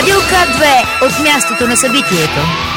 Радио К2 от мястото на събитието.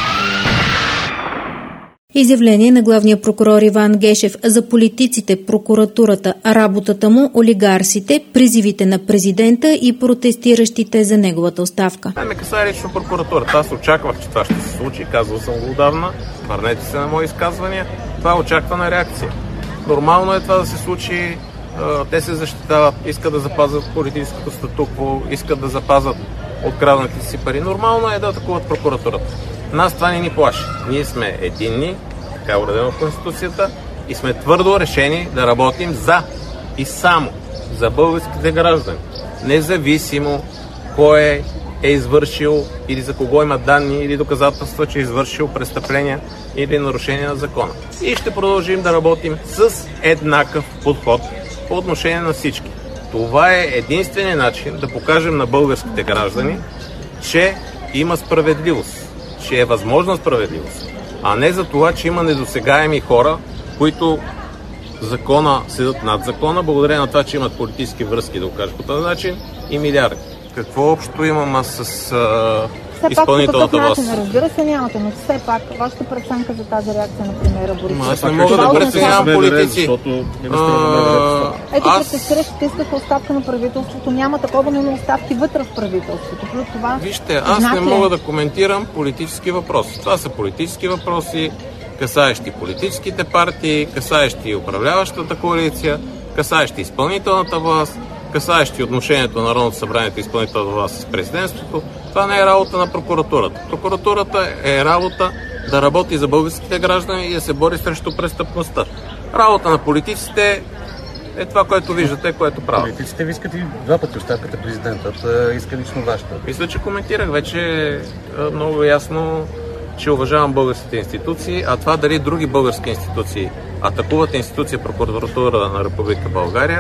Изявление на главния прокурор Иван Гешев за политиците, прокуратурата, работата му, олигарсите, призивите на президента и протестиращите за неговата оставка. Не ме касае лично прокуратурата. Аз очаквах, че това ще се случи. Казвал съм го отдавна. Върнете се на мои изказвания. Това е очаквана реакция. Нормално е това да се случи. Те се защитават, искат да запазят политическото статукво, искат да запазят откраднатите си пари. Нормално е да атакуват прокуратурата. Нас това не ни плаши. Ние сме единни, така е уредено в Конституцията, и сме твърдо решени да работим за и само за българските граждани. Независимо кой е извършил или за кого има данни или доказателства, че е извършил престъпления или нарушения на закона. И ще продължим да работим с еднакъв подход по отношение на всички. Това е единственият начин да покажем на българските граждани, че има справедливост, че е възможна справедливост, а не за това, че има недосегаеми хора, които закона седат над закона, благодарение на това, че имат политически връзки, да го кажа по този начин, и милиарди. Какво общо имам аз с изпълнителната власт? Разбира се, нямате, но все пак вашата преценка за тази реакция на премиера Борисов. Аз не мога да преценявам политици. Ето, протестиращите искаха оставка на правителството. Няма такова, но има оставки вътре в правителството. Плюс това, вижте, аз не мога да коментирам политически въпроси. Това са политически въпроси, касаещи политическите партии, касаещи управляващата коалиция, касаещи изпълнителната власт, касаещи отношението на Народното събрание и изпълнителната власт с президентството. Това не е работа на прокуратурата. Прокуратурата е работа да работи за българските граждани и да се бори срещу престъпността. Работа на политиците е това, което виждате, което правят. Политиците ви искат и два пъти оставката, президентът иска лично вашата. Мисля, че коментирах вече много ясно, че уважавам българските институции, а това дали други български институции атакуват институция прокуратура на Република България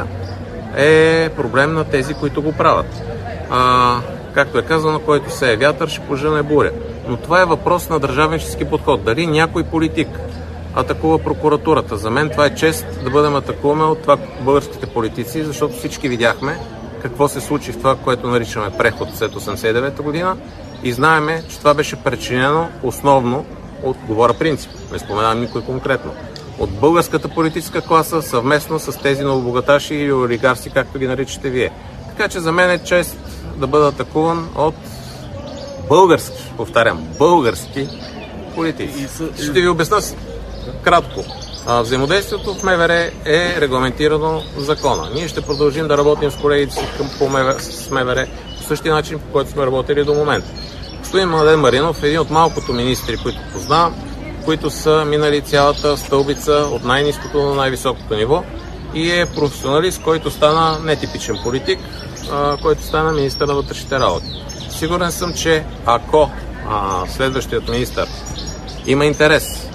е проблем на тези, които го правят. Както е казано, който се е вятър, ще пожене буря. Но това е въпрос на държавнически подход. Дали някой политик атакува прокуратурата? За мен това е чест да бъдем атакувани от това българските политици, защото всички видяхме какво се случи в това, което наричаме преход след 1989 година и знаеме, че това беше причинено основно от, говоря принцип, не споменавам никой конкретно, от българската политическа класа съвместно с тези новобогаташи или олигарси, както ги наричате вие. Така че за мен е чест да бъда атакуван от български, повтарям, български политици. Ще ви обясня кратко. Взаимодействието в МВР е регламентирано в закона. Ние ще продължим да работим с колегите си с МВР по същия начин, по който сме работили до момента. Господин Младен Маринов е един от малкото министри, които познавам, които са минали цялата стълбица от най-ниското до най-високото ниво и е професионалист, който стана нетипичен политик, който стана министър на вътрешните работи. Сигурен съм, че ако следващият министър има интерес,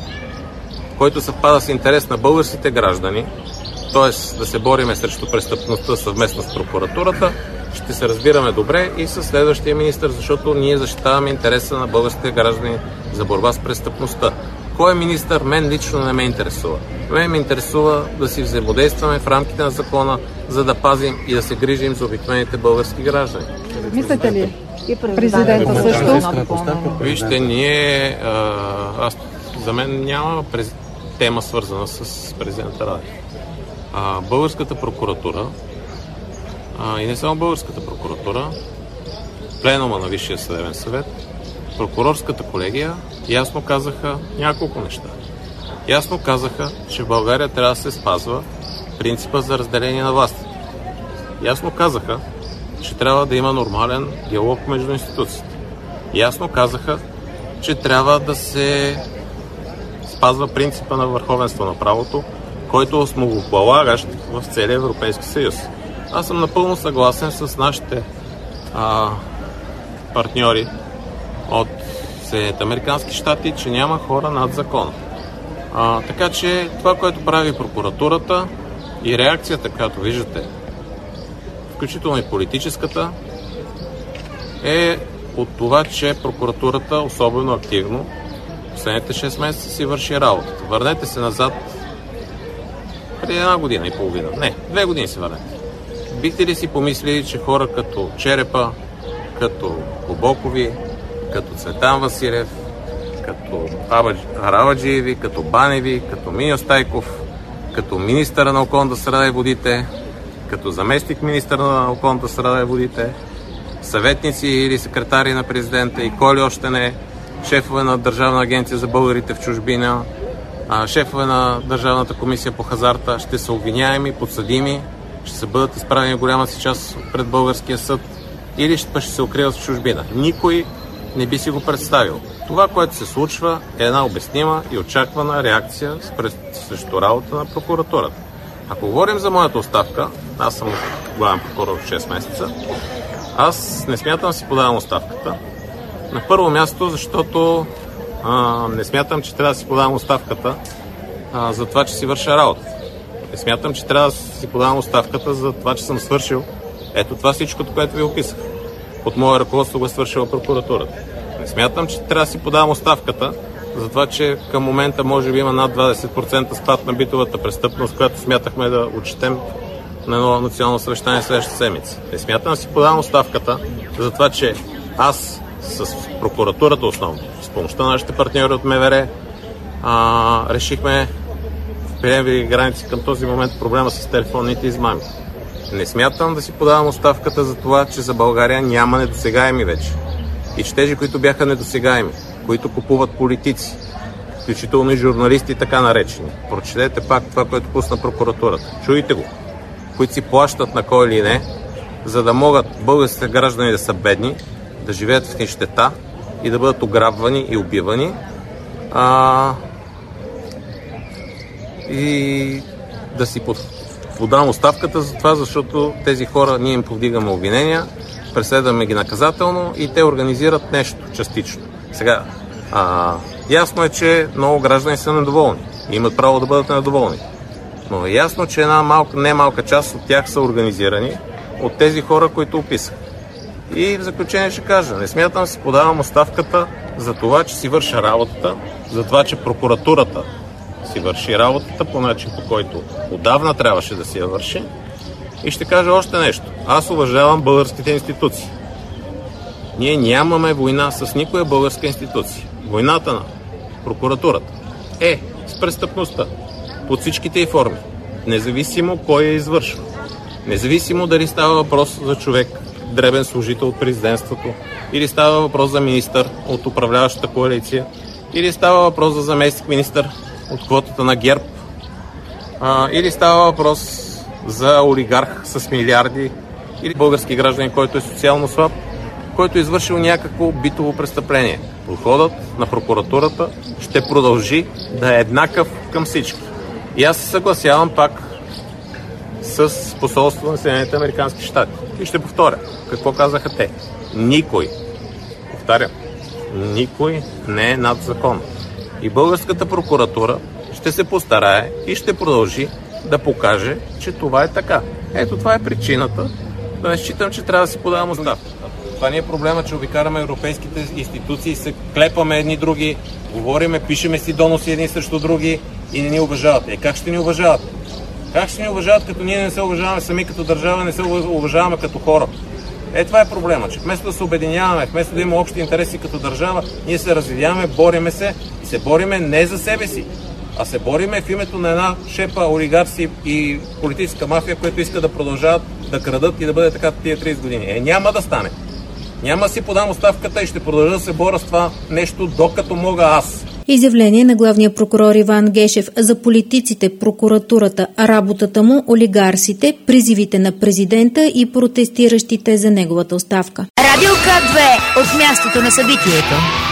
който съвпада с интерес на българските граждани, т.е. да се бориме срещу престъпността съвместно с прокуратурата, ще се разбираме добре и с следващия министър, защото ние защитаваме интереса на българските граждани за борба с престъпността. Кой е министър? Мен лично не ме интересува. Мен ме интересува да си взаимодействаме в рамките на закона, за да пазим и да се грижим за обикновените български граждани. Мислите ли? И президента също? Вижте, ние... за мен няма тема свързана с президента Радев. Българската прокуратура и не само българската прокуратура, пленума на Висшия съдебен съвет, прокурорската колегия ясно казаха няколко неща. Ясно казаха, че в България трябва да се спазва принципа за разделение на властите. Ясно казаха, че трябва да има нормален диалог между институциите. Ясно казаха, че трябва да се спазва принципа на върховенство на правото, който е основополагащ в целия Европейски съюз. Аз съм напълно съгласен с нашите партньори от Съединените американски щати, че няма хора над закона. Така че това, което прави прокуратурата и реакцията, която виждате, включително и политическата, е от това, че прокуратурата особено активно последните 6 месеца си върши работата. Върнете се назад преди 1 година и половина. Не, 2 години се върнете. Бихте ли си помислили, че хора като Черепа, като Бобокови, като Цветан Василев, като Арабаджиеви, като Баневи, като Миньо Стайков, като министъра на околната среда и водите, като заместник министъра на околната среда и водите, съветници или секретари на президента и кой ли още не, шефове на Държавна агенция за българите в чужбина, шефове на Държавната комисия по хазарта, ще са обвиняеми, подсъдими, ще се бъдат изправени в голяма си част пред българския съд или ще се укриват в чужбина. Никой не би си го представил. Това, което се случва, е една обяснима и очаквана реакция срещу работа на прокуратурата. Ако говорим за моята оставка, аз съм главен прокурор в 6 месеца, аз не смятам да си подавам оставката. На първо място, защото не смятам, че трябва да си подавам оставката за това, че си върша работа. Не смятам, че трябва да си подавам оставката за това, че съм свършил ето това всичкото, което ви описах. Под мое ръководство го е свършила прокуратурата. Не смятам, че трябва да си подавам оставката за това, че към момента може би има над 20% спад на битовата престъпност, която смятахме да отчетем на едно национално съвещание следващата седмица. Не смятам да си подавам оставката за това, че аз с прокуратурата основно, с помощта на нашите партньори от МВР, решихме в приемливи граници към този момент проблема с телефонните измами. Не смятам да си подавам оставката за това, че за България няма недосегаеми вече. И че тези, които бяха недосегаеми, които купуват политици, включително и журналисти, така наречени. Прочетете пак това, което пусна прокуратурата. Чуйте го. Които си плащат на кой или не, за да могат българските граждани да са бедни, да живеят в нищета и да бъдат ограбвани и убивани. И да си подам оставката за това, защото тези хора ние им повдигаме обвинения, преследваме ги наказателно и те организират нещо частично. Сега, ясно е, че много граждани са недоволни и имат право да бъдат недоволни. Но е ясно, че една немалка част от тях са организирани от тези хора, които описах. И в заключение ще кажа, не смятам да си подавам оставката за това, че си върша работата, за това, че прокуратурата си върши работата по начин, по който отдавна трябваше да си я върши. И ще кажа още нещо. Аз уважавам българските институции. Ние нямаме война с никоя българска институция. Войната на прокуратурата е с престъпността под всичките й форми. Независимо кой я извършва. Независимо дали става въпрос за човек, дребен служител от президентството, или става въпрос за министър от управляващата коалиция, или става въпрос за заместник министър от квотата на ГЕРБ, или става въпрос за олигарх с милиарди, или български гражданин, който е социално слаб, който е извършил някакво битово престъпление. Подходът на прокуратурата ще продължи да е еднакъв към всички. И аз се съгласявам пак с посолството на Съединените американски щати. И ще повторя какво казаха те. Никой, повтарям, никой не е над закон. И българската прокуратура ще се постарае и ще продължи да покаже, че това е така. Ето това е причината да не считам, че трябва да си подавам оставка. Това не е проблема, че обикараме европейските институции, се клепаме едни други, говориме, пишеме си доноси едни срещу други и не ни уважават. Как ще ни уважават? Как ще ни уважават, като ние не се уважаваме сами като държава, не се уважаваме като хора? Това е проблема, че вместо да се обединяваме, вместо да има общи интереси като държава, ние се развиваме, бориме се и се бориме не за себе си, а се бориме в името на една шепа олигарси и политическа мафия, които иска да продължават да крадат и да бъде така тия 30 години. Няма да стане. Няма да си подам оставката и ще продължа да се боря с това нещо, докато мога аз. Изявление на главния прокурор Иван Гешев за политиците, прокуратурата, работата му, олигарсите, призивите на президента и протестиращите за неговата оставка. Радио К2 от мястото на събитието.